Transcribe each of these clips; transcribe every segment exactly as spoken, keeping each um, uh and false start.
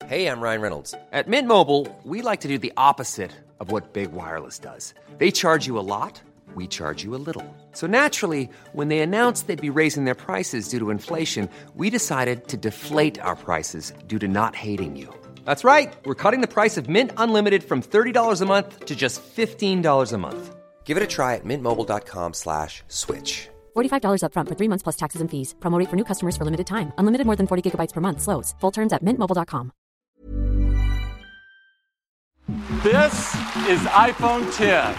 Hey, I'm Ryan Reynolds. At Mint Mobile, we like to do the opposite of what Big Wireless does. They charge you a lot, we charge you a little. So naturally, when they announced they'd be raising their prices due to inflation, we decided to deflate our prices due to not hating you. That's right. We're cutting the price of Mint Unlimited from thirty dollars a month to just fifteen dollars a month. Give it a try at mintmobile.com slash switch. forty-five dollars up front for three months plus taxes and fees. Promo rate for new customers for limited time. Unlimited more than forty gigabytes per month. Slows full terms at mint mobile dot com. This is iPhone ten.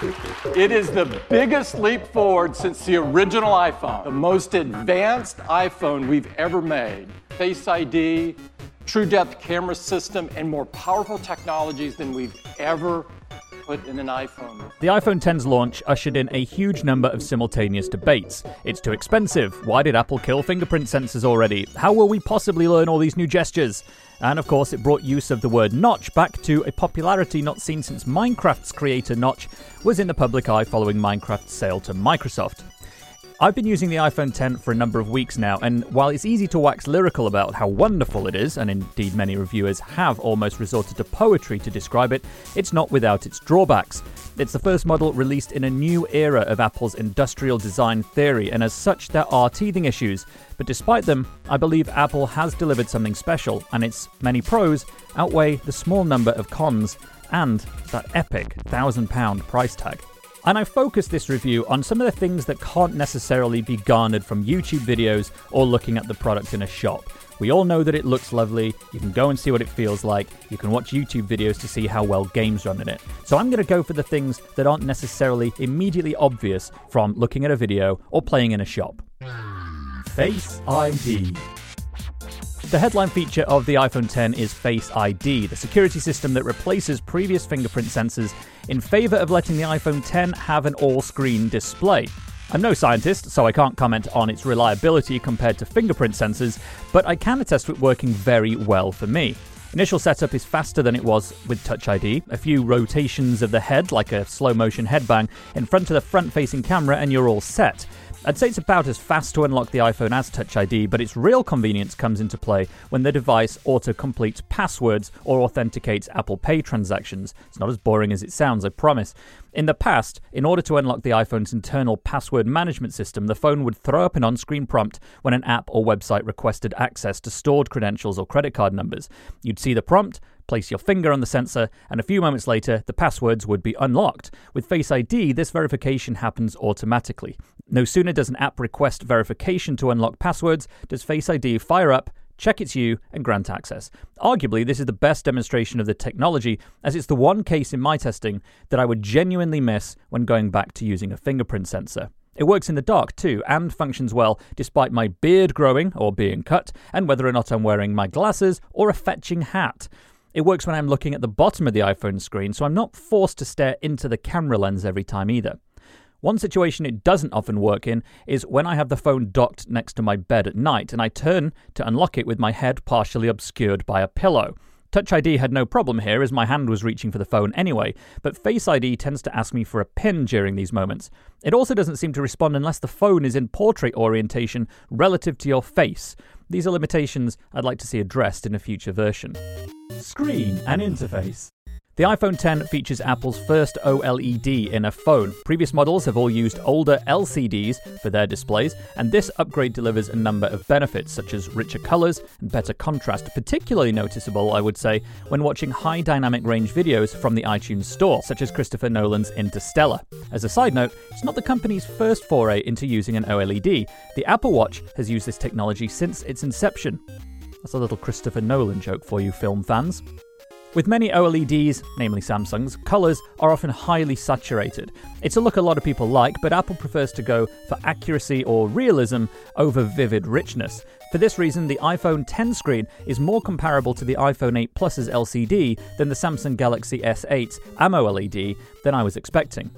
It is the biggest leap forward since the original iPhone. The most advanced iPhone we've ever made. Face I D, true depth camera system, and more powerful technologies than we've ever put in an iPhone. The iPhone ten's launch ushered in a huge number of simultaneous debates. It's too expensive. Why did Apple kill fingerprint sensors already? How will we possibly learn all these new gestures? And of course, it brought use of the word notch back to a popularity not seen since Minecraft's creator Notch was in the public eye following Minecraft's sale to Microsoft. I've been using the iPhone ten for a number of weeks now, and while it's easy to wax lyrical about how wonderful it is, and indeed many reviewers have almost resorted to poetry to describe it, it's not without its drawbacks. It's the first model released in a new era of Apple's industrial design theory, and as such there are teething issues. But despite them, I believe Apple has delivered something special, and its many pros outweigh the small number of cons and that epic one thousand pound price tag. And I focused this review on some of the things that can't necessarily be garnered from YouTube videos or looking at the product in a shop. We all know that it looks lovely, you can go and see what it feels like, you can watch YouTube videos to see how well games run in it. So I'm going to go for the things that aren't necessarily immediately obvious from looking at a video or playing in a shop. Face I D. The headline feature of the iPhone ten is Face I D, the security system that replaces previous fingerprint sensors in favour of letting the iPhone ten have an all-screen display. I'm no scientist, so I can't comment on its reliability compared to fingerprint sensors, but I can attest to it working very well for me. Initial setup is faster than it was with Touch I D. A few rotations of the head, like a slow-motion headbang, in front of the front-facing camera and you're all set. I'd say it's about as fast to unlock the iPhone as Touch I D, but its real convenience comes into play when the device auto-completes passwords or authenticates Apple Pay transactions. It's not as boring as it sounds, I promise. In the past, in order to unlock the iPhone's internal password management system, the phone would throw up an on-screen prompt when an app or website requested access to stored credentials or credit card numbers. You'd see the prompt, place your finger on the sensor, and a few moments later, the passwords would be unlocked. With Face I D, this verification happens automatically. No sooner does an app request verification to unlock passwords, does Face I D fire up, check it's you, and grant access. Arguably, this is the best demonstration of the technology, as it's the one case in my testing that I would genuinely miss when going back to using a fingerprint sensor. It works in the dark too, and functions well despite my beard growing or being cut, and whether or not I'm wearing my glasses or a fetching hat. It works when I'm looking at the bottom of the iPhone screen, so I'm not forced to stare into the camera lens every time either. One situation it doesn't often work in is when I have the phone docked next to my bed at night and I turn to unlock it with my head partially obscured by a pillow. Touch I D had no problem here as my hand was reaching for the phone anyway, but Face I D tends to ask me for a PIN during these moments. It also doesn't seem to respond unless the phone is in portrait orientation relative to your face. These are limitations I'd like to see addressed in a future version. Screen and interface. The iPhone ten features Apple's first OLED in a phone. Previous models have all used older L C Ds for their displays, and this upgrade delivers a number of benefits, such as richer colors and better contrast, particularly noticeable, I would say, when watching high dynamic range videos from the iTunes Store, such as Christopher Nolan's Interstellar. As a side note, it's not the company's first foray into using an OLED. The Apple Watch has used this technology since its inception. That's a little Christopher Nolan joke for you film fans. With many OLEDs, namely Samsung's, colours are often highly saturated. It's a look a lot of people like, but Apple prefers to go for accuracy or realism over vivid richness. For this reason, the iPhone ten screen is more comparable to the iPhone eight Plus's L C D than the Samsung Galaxy S eight's AMOLED than I was expecting.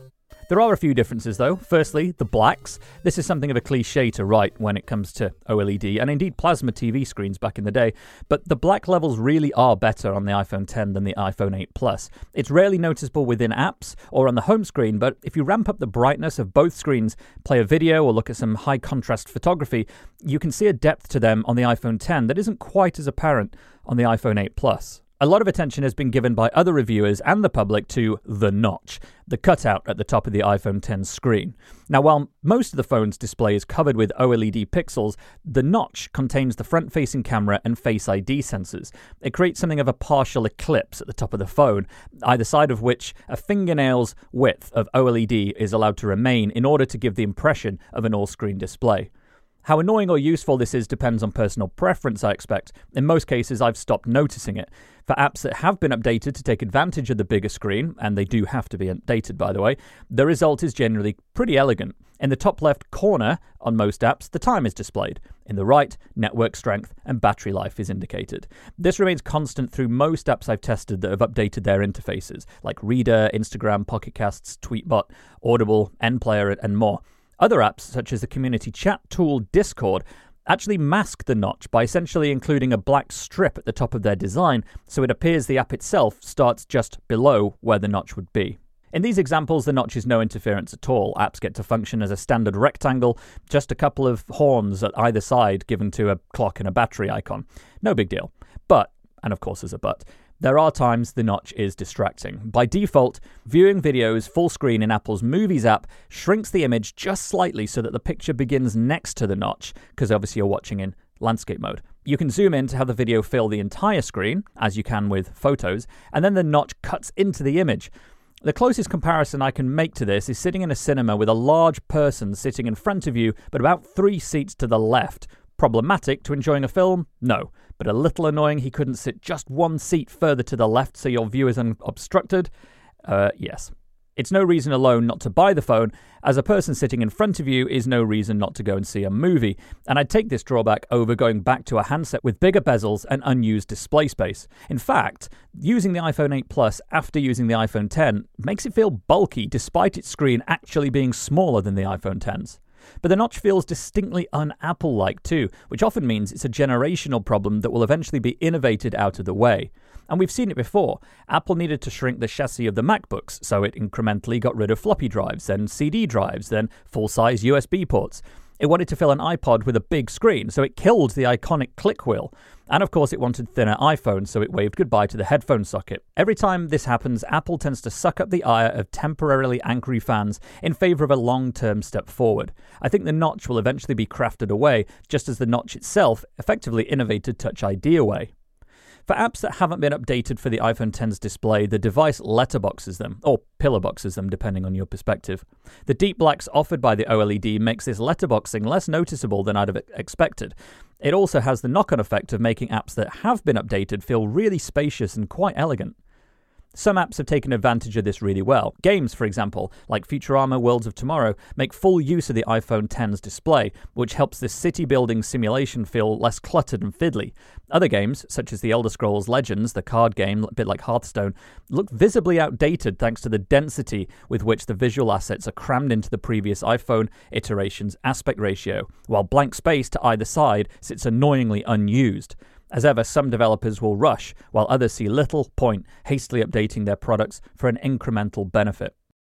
There are a few differences though. Firstly, the blacks. This is something of a cliche to write when it comes to OLED and indeed plasma T V screens back in the day, but the black levels really are better on the iPhone ten than the iPhone eight Plus. It's rarely noticeable within apps or on the home screen, but if you ramp up the brightness of both screens, play a video or look at some high contrast photography, you can see a depth to them on the iPhone ten that isn't quite as apparent on the iPhone eight Plus. A lot of attention has been given by other reviewers and the public to the notch, the cutout at the top of the iPhone ten screen. Now, while most of the phone's display is covered with OLED pixels, the notch contains the front-facing camera and Face I D sensors. It creates something of a partial eclipse at the top of the phone, either side of which a fingernail's width of OLED is allowed to remain in order to give the impression of an all-screen display. How annoying or useful this is depends on personal preference, I expect. In most cases, I've stopped noticing it. For apps that have been updated to take advantage of the bigger screen, and they do have to be updated, by the way, the result is generally pretty elegant. In the top left corner, on most apps, the time is displayed. In the right, network strength and battery life is indicated. This remains constant through most apps I've tested that have updated their interfaces, like Reader, Instagram, Pocket Casts, Tweetbot, Audible, NPlayer, and more. Other apps, such as the community chat tool Discord, actually mask the notch by essentially including a black strip at the top of their design, so it appears the app itself starts just below where the notch would be. In these examples, the notch is no interference at all. Apps get to function as a standard rectangle, just a couple of horns at either side given to a clock and a battery icon. No big deal. But, and of course there's a but, there are times the notch is distracting. By default, viewing videos full screen in Apple's Movies app shrinks the image just slightly so that the picture begins next to the notch, because obviously you're watching in landscape mode. You can zoom in to have the video fill the entire screen, as you can with photos, and then the notch cuts into the image. The closest comparison I can make to this is sitting in a cinema with a large person sitting in front of you, but about three seats to the left. Problematic to enjoying a film? No. But a little annoying he couldn't sit just one seat further to the left so your view is unobstructed? Uh, yes. It's no reason alone not to buy the phone, as a person sitting in front of you is no reason not to go and see a movie, and I'd take this drawback over going back to a handset with bigger bezels and unused display space. In fact, using the iPhone eight Plus after using the iPhone ten makes it feel bulky despite its screen actually being smaller than the iPhone ten's. But the notch feels distinctly un-Apple-like too, which often means it's a generational problem that will eventually be innovated out of the way. And we've seen it before. Apple needed to shrink the chassis of the MacBooks, so it incrementally got rid of floppy drives, then C D drives, then full-size U S B ports. It wanted to fill an iPod with a big screen, so it killed the iconic click wheel. And of course it wanted thinner iPhones, so it waved goodbye to the headphone socket. Every time this happens, Apple tends to suck up the ire of temporarily angry fans in favor of a long-term step forward. I think the notch will eventually be crafted away, just as the notch itself effectively innovated Touch I D away. For apps that haven't been updated for the iPhone ten's display, the device letterboxes them, or pillarboxes them depending on your perspective. The deep blacks offered by the OLED makes this letterboxing less noticeable than I'd have expected. It also has the knock-on effect of making apps that have been updated feel really spacious and quite elegant. Some apps have taken advantage of this really well. Games, for example, like Futurama Worlds of Tomorrow, make full use of the iPhone ten's display, which helps this city-building simulation feel less cluttered and fiddly. Other games, such as The Elder Scrolls Legends, the card game, a bit like Hearthstone, look visibly outdated thanks to the density with which the visual assets are crammed into the previous iPhone iteration's aspect ratio, while blank space to either side sits annoyingly unused. As ever, some developers will rush, while others see little point hastily updating their products for an incremental benefit.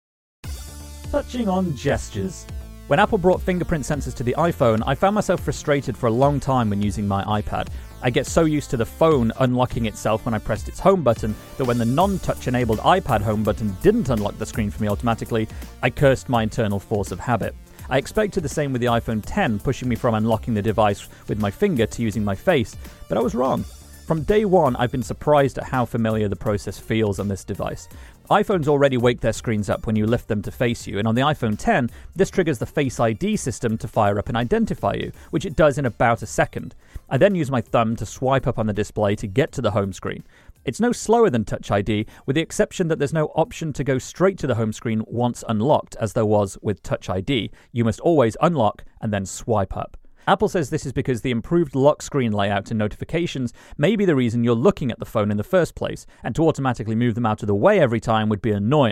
Touching on gestures. When Apple brought fingerprint sensors to the iPhone, I found myself frustrated for a long time when using my iPad. I get so used to the phone unlocking itself when I pressed its home button that when the non-touch enabled iPad home button didn't unlock the screen for me automatically, I cursed my internal force of habit. I expected the same with the iPhone ten, pushing me from unlocking the device with my finger to using my face, but I was wrong. From day one, I've been surprised at how familiar the process feels on this device. iPhones already wake their screens up when you lift them to face you, and on the iPhone ten, this triggers the Face I D system to fire up and identify you, which it does in about a second. I then use my thumb to swipe up on the display to get to the home screen. It's no slower than Touch I D, with the exception that there's no option to go straight to the home screen once unlocked, as there was with Touch I D. You must always unlock and then swipe up. Apple says this is because the improved lock screen layout and notifications may be the reason you're looking at the phone in the first place, and to automatically move them out of the way every time would be annoying.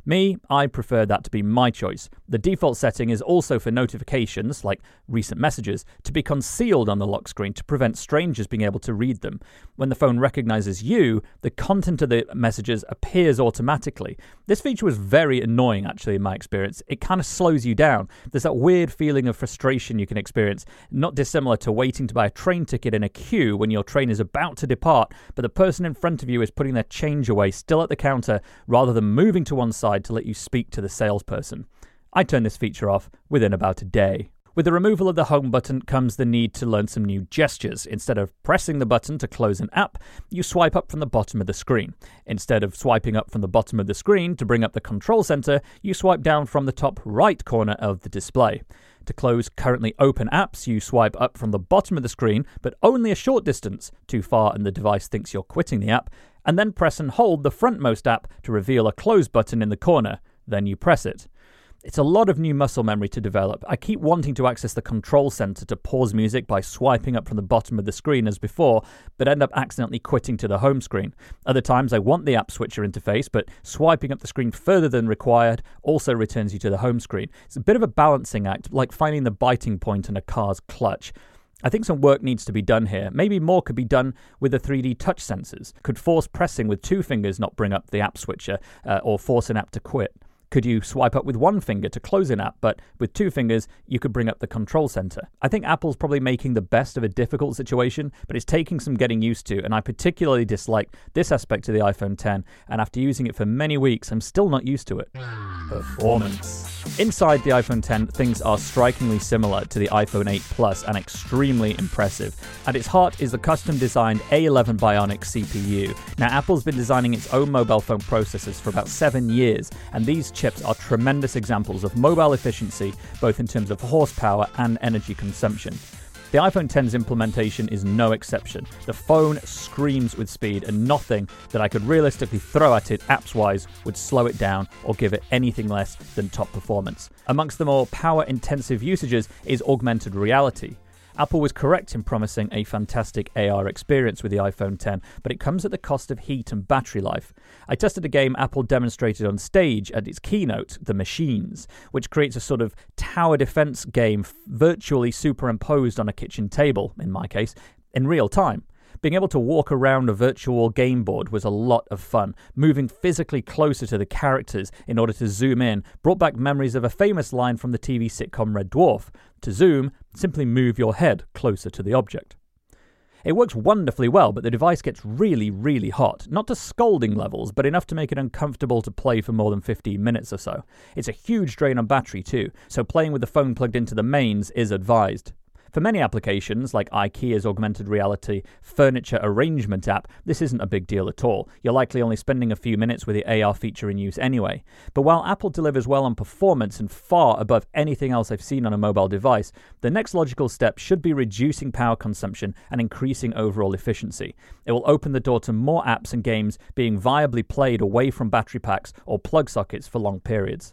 Me, I prefer that to be my choice. The default setting is also for notifications, like recent messages, to be concealed on the lock screen to prevent strangers being able to read them. When the phone recognizes you, the content of the messages appears automatically. This feature was very annoying, actually, in my experience. It kind of slows you down. There's that weird feeling of frustration you can experience, not dissimilar to waiting to buy a train ticket in a queue when your train is about to depart, but the person in front of you is putting their change away still at the counter rather than moving to one side to let you speak to the salesperson. I turned this feature off within about a day. With the removal of the home button comes the need to learn some new gestures. Instead of pressing the button to close an app, you swipe up from the bottom of the screen. Instead of swiping up from the bottom of the screen to bring up the control center, you swipe down from the top right corner of the display. To close currently open apps, you swipe up from the bottom of the screen, but only a short distance, too far and the device thinks you're quitting the app, and then press and hold the frontmost app to reveal a close button in the corner. Then you press it. It's a lot of new muscle memory to develop. I keep wanting to access the control center to pause music by swiping up from the bottom of the screen as before, but end up accidentally quitting to the home screen. Other times I want the app switcher interface, but swiping up the screen further than required also returns you to the home screen. It's a bit of a balancing act, like finding the biting point in a car's clutch. I think some work needs to be done here. Maybe more could be done with the three D touch sensors. Could force pressing with two fingers not bring up the app switcher, uh, or force an app to quit? Could you swipe up with one finger to close an app, but with two fingers, you could bring up the control center? I think Apple's probably making the best of a difficult situation, but it's taking some getting used to, and I particularly dislike this aspect of the iPhone ten, and after using it for many weeks, I'm still not used to it. Performance. Inside the iPhone ten, things are strikingly similar to the iPhone eight Plus and extremely impressive. At its heart is the custom-designed A eleven Bionic C P U. Now, Apple's been designing its own mobile phone processors for about seven years, and these chips are tremendous examples of mobile efficiency, both in terms of horsepower and energy consumption. The iPhone ten's implementation is no exception. The phone screams with speed, and nothing that I could realistically throw at it apps-wise would slow it down or give it anything less than top performance. Amongst the more power-intensive usages is augmented reality. Apple was correct in promising a fantastic A R experience with the iPhone ten, but it comes at the cost of heat and battery life. I tested a game Apple demonstrated on stage at its keynote, The Machines, which creates a sort of tower defense game virtually superimposed on a kitchen table, in my case, in real time. Being able to walk around a virtual game board was a lot of fun. Moving physically closer to the characters in order to zoom in brought back memories of a famous line from the T V sitcom Red Dwarf. To zoom, simply move your head closer to the object. It works wonderfully well, but the device gets really, really hot. Not to scalding levels, but enough to make it uncomfortable to play for more than fifteen minutes or so. It's a huge drain on battery too, so playing with the phone plugged into the mains is advised. For many applications, like IKEA's augmented reality furniture arrangement app, this isn't a big deal at all. You're likely only spending a few minutes with the A R feature in use anyway. But while Apple delivers well on performance and far above anything else I've seen on a mobile device, the next logical step should be reducing power consumption and increasing overall efficiency. It will open the door to more apps and games being viably played away from battery packs or plug sockets for long periods.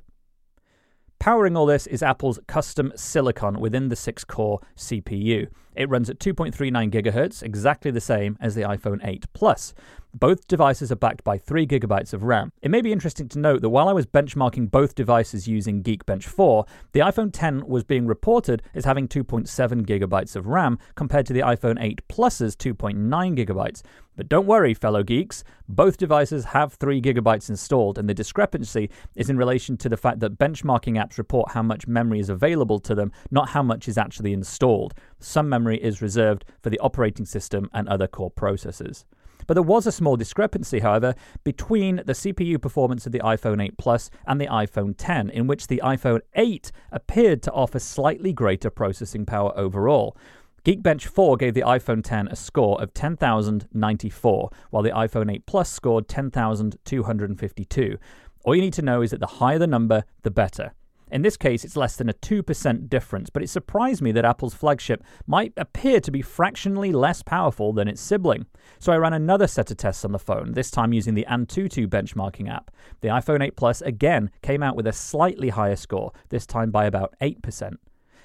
Powering all this is Apple's custom silicon within the six-core C P U. It runs at two point three nine gigahertz, exactly the same as the iPhone eight Plus. Both devices are backed by three gigabytes of RAM. It may be interesting to note that while I was benchmarking both devices using Geekbench four, the iPhone ten was being reported as having two point seven gigabytes of RAM compared to the iPhone eight Plus's two point nine gigabytes. But don't worry, fellow geeks, both devices have three gigabytes installed, and the discrepancy is in relation to the fact that benchmarking apps report how much memory is available to them, not how much is actually installed. Some memory is reserved for the operating system and other core processors. But there was a small discrepancy, however, between the C P U performance of the iPhone eight Plus and the iPhone ten, in which the iPhone eight appeared to offer slightly greater processing power overall. Geekbench four gave the iPhone ten a score of ten thousand ninety-four, while the iPhone eight Plus scored ten thousand two hundred fifty-two. All you need to know is that the higher the number, the better. In this case, it's less than a two percent difference, but it surprised me that Apple's flagship might appear to be fractionally less powerful than its sibling. So I ran another set of tests on the phone, this time using the Antutu benchmarking app. The iPhone eight Plus again came out with a slightly higher score, this time by about eight percent.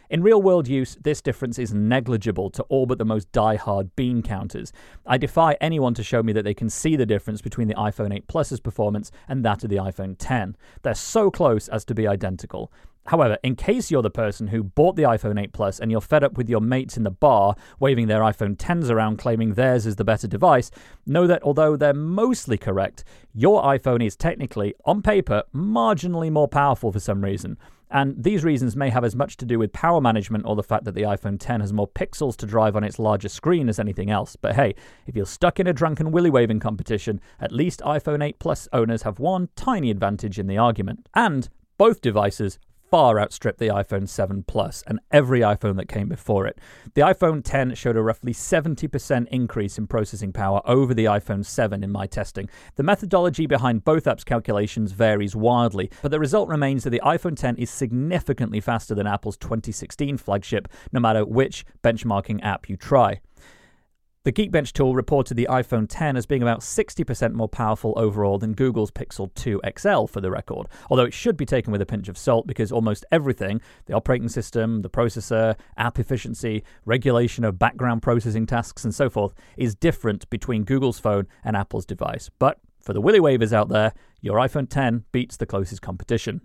In real-world use, this difference is negligible to all but the most die-hard bean counters. I defy anyone to show me that they can see the difference between the iPhone eight Plus's performance and that of the iPhone ten. They're so close as to be identical. However, in case you're the person who bought the iPhone eight Plus and you're fed up with your mates in the bar waving their iPhone tens around claiming theirs is the better device, know that although they're mostly correct, your iPhone is technically, on paper, marginally more powerful for some reason. And these reasons may have as much to do with power management or the fact that the iPhone ten has more pixels to drive on its larger screen as anything else. But hey, if you're stuck in a drunken willy-waving competition, at least iPhone eight Plus owners have one tiny advantage in the argument. And both devices far outstripped the iPhone seven Plus and every iPhone that came before it. The iPhone ten showed a roughly seventy percent increase in processing power over the iPhone seven in my testing. The methodology behind both apps' calculations varies wildly, but the result remains that the iPhone ten is significantly faster than Apple's twenty sixteen flagship, no matter which benchmarking app you try. The Geekbench tool reported the iPhone ten as being about sixty percent more powerful overall than Google's Pixel two X L for the record, although it should be taken with a pinch of salt because almost everything, the operating system, the processor, app efficiency, regulation of background processing tasks and so forth, is different between Google's phone and Apple's device. But for the willy wavers out there, your iPhone ten beats the closest competition.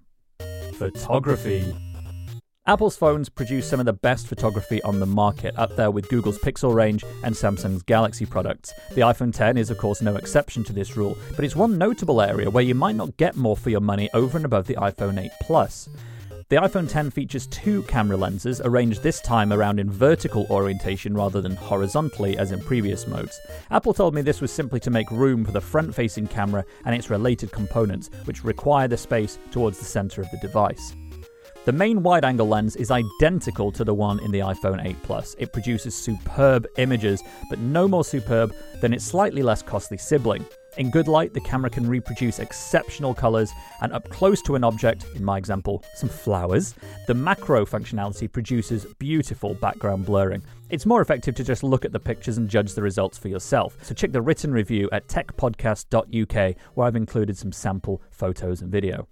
Photography. Apple's phones produce some of the best photography on the market, up there with Google's Pixel range and Samsung's Galaxy products. The iPhone ten is of course no exception to this rule, but it's one notable area where you might not get more for your money over and above the iPhone eight Plus. The iPhone ten features two camera lenses, arranged this time around in vertical orientation rather than horizontally as in previous modes. Apple told me this was simply to make room for the front-facing camera and its related components, which require the space towards the center of the device. The main wide-angle lens is identical to the one in the iPhone eight Plus. It produces superb images, but no more superb than its slightly less costly sibling. In good light, the camera can reproduce exceptional colors, and up close to an object, in my example, some flowers, the macro functionality produces beautiful background blurring. It's more effective to just look at the pictures and judge the results for yourself, so check the written review at tech podcast dot U K, where I've included some sample photos and video.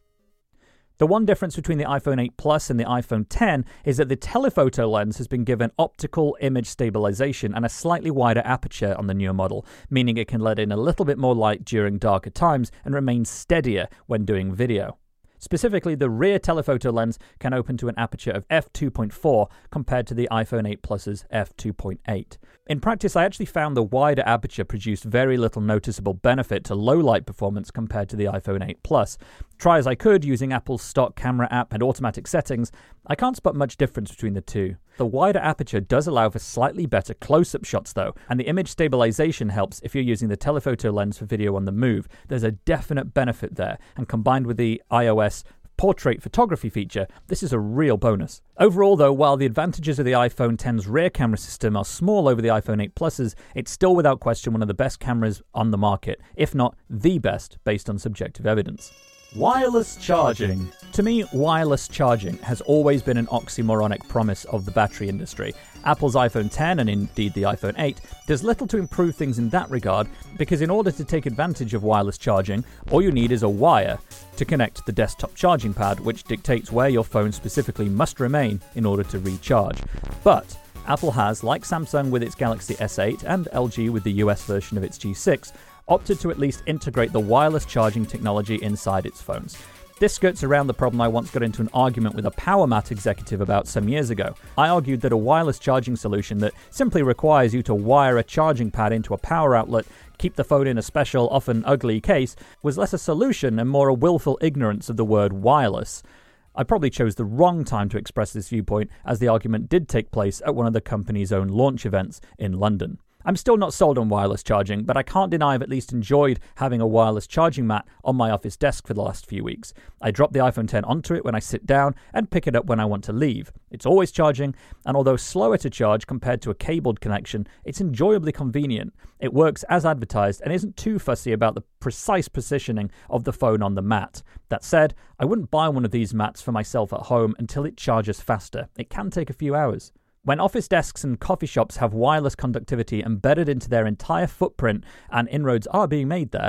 The one difference between the iPhone eight Plus and the iPhone ten is that the telephoto lens has been given optical image stabilization and a slightly wider aperture on the newer model, meaning it can let in a little bit more light during darker times and remain steadier when doing video. Specifically, the rear telephoto lens can open to an aperture of f two point four compared to the iPhone eight Plus's f two point eight. In practice, I actually found the wider aperture produced very little noticeable benefit to low light performance compared to the iPhone eight Plus. Try as I could using Apple's stock camera app and automatic settings, I can't spot much difference between the two. The wider aperture does allow for slightly better close-up shots though, and the image stabilization helps if you're using the telephoto lens for video on the move. There's a definite benefit there, and combined with the iOS portrait photography feature, this is a real bonus. Overall though, while the advantages of the iPhone ten's rear camera system are small over the iPhone eight Plus's, it's still without question one of the best cameras on the market, if not the best based on subjective evidence. Wireless charging. To me, wireless charging has always been an oxymoronic promise of the battery industry. Apple's iPhone ten, and indeed the iPhone eight, does little to improve things in that regard, because in order to take advantage of wireless charging, all you need is a wire to connect the desktop charging pad, which dictates where your phone specifically must remain in order to recharge. But Apple has, like Samsung with its Galaxy S eight and L G with the U S version of its G six, opted to at least integrate the wireless charging technology inside its phones. This skirts around the problem I once got into an argument with a PowerMat executive about some years ago. I argued that a wireless charging solution that simply requires you to wire a charging pad into a power outlet, keep the phone in a special, often ugly case, was less a solution and more a willful ignorance of the word wireless. I probably chose the wrong time to express this viewpoint, as the argument did take place at one of the company's own launch events in London. I'm still not sold on wireless charging, but I can't deny I've at least enjoyed having a wireless charging mat on my office desk for the last few weeks. I drop the iPhone ten onto it when I sit down and pick it up when I want to leave. It's always charging, and although slower to charge compared to a cabled connection, it's enjoyably convenient. It works as advertised and isn't too fussy about the precise positioning of the phone on the mat. That said, I wouldn't buy one of these mats for myself at home until it charges faster. It can take a few hours. When office desks and coffee shops have wireless conductivity embedded into their entire footprint, and inroads are being made there,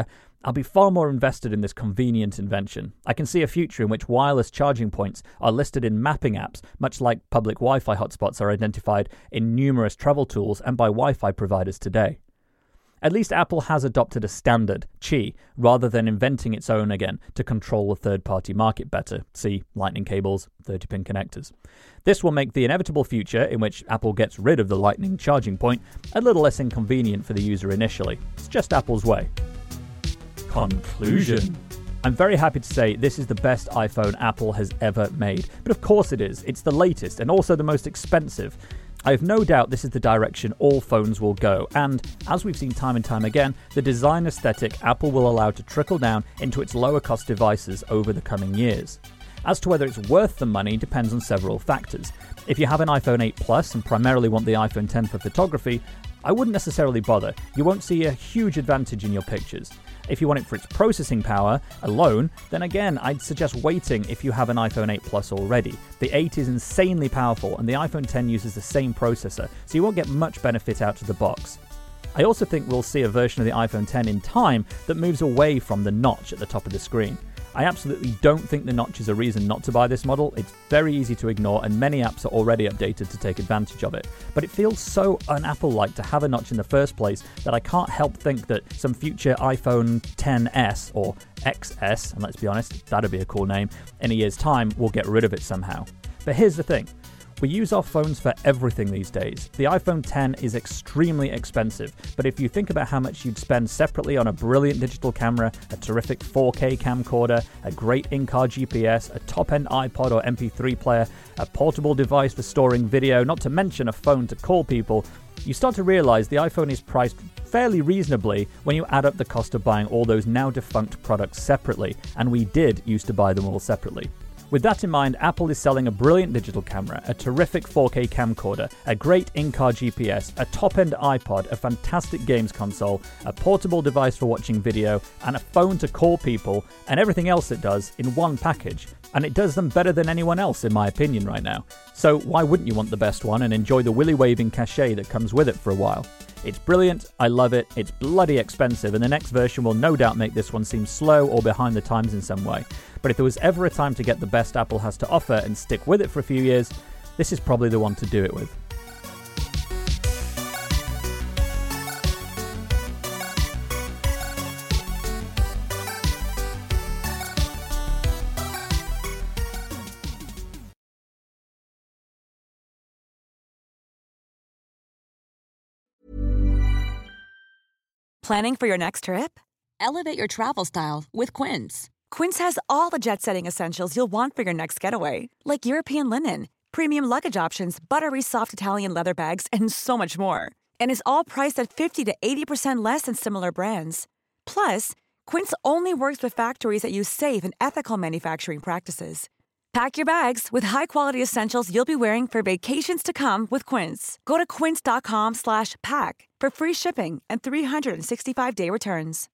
I'll be far more invested in this convenient invention. I can see a future in which wireless charging points are listed in mapping apps, much like public Wi-Fi hotspots are identified in numerous travel tools and by Wi-Fi providers today. At least Apple has adopted a standard, Qi, rather than inventing its own again to control the third-party market better. See Lightning cables, thirty-pin connectors. This will make the inevitable future in which Apple gets rid of the Lightning charging point a little less inconvenient for the user initially. It's just Apple's way. Conclusion. I'm very happy to say this is the best iPhone Apple has ever made. But of course it is. It's the latest and also the most expensive. I have no doubt this is the direction all phones will go, and, as we've seen time and time again, the design aesthetic Apple will allow to trickle down into its lower-cost devices over the coming years. As to whether it's worth the money depends on several factors. If you have an iPhone eight Plus and primarily want the iPhone ten for photography, I wouldn't necessarily bother. You won't see a huge advantage in your pictures. If you want it for its processing power alone, then again, I'd suggest waiting if you have an iPhone eight Plus already. The eight is insanely powerful, and the iPhone ten uses the same processor, so you won't get much benefit out of the box. I also think we'll see a version of the iPhone ten in time that moves away from the notch at the top of the screen. I absolutely don't think the notch is a reason not to buy this model. It's very easy to ignore, and many apps are already updated to take advantage of it. But it feels so un-Apple-like to have a notch in the first place that I can't help think that some future iPhone ten S or X S, and let's be honest, that'd be a cool name, in a year's time will get rid of it somehow. But here's the thing. We use our phones for everything these days. The iPhone ten is extremely expensive, but if you think about how much you'd spend separately on a brilliant digital camera, a terrific four K camcorder, a great in-car G P S, a top-end iPod or M P three player, a portable device for storing video, not to mention a phone to call people, you start to realize the iPhone is priced fairly reasonably when you add up the cost of buying all those now defunct products separately, and we did used to buy them all separately. With that in mind, Apple is selling a brilliant digital camera, a terrific four K camcorder, a great in-car G P S, a top-end iPod, a fantastic games console, a portable device for watching video, and a phone to call people, and everything else it does in one package. And it does them better than anyone else, in my opinion, right now. So why wouldn't you want the best one and enjoy the willy-waving cachet that comes with it for a while? It's brilliant, I love it, it's bloody expensive, and the next version will no doubt make this one seem slow or behind the times in some way. But if there was ever a time to get the best Apple has to offer and stick with it for a few years, this is probably the one to do it with. Planning for your next trip? Elevate your travel style with Quince. Quince has all the jet-setting essentials you'll want for your next getaway, like European linen, premium luggage options, buttery soft Italian leather bags, and so much more. And is all priced at fifty to eighty percent less than similar brands. Plus, Quince only works with factories that use safe and ethical manufacturing practices. Pack your bags with high-quality essentials you'll be wearing for vacations to come with Quince. Go to quince.com slash pack for free shipping and three sixty-five day returns.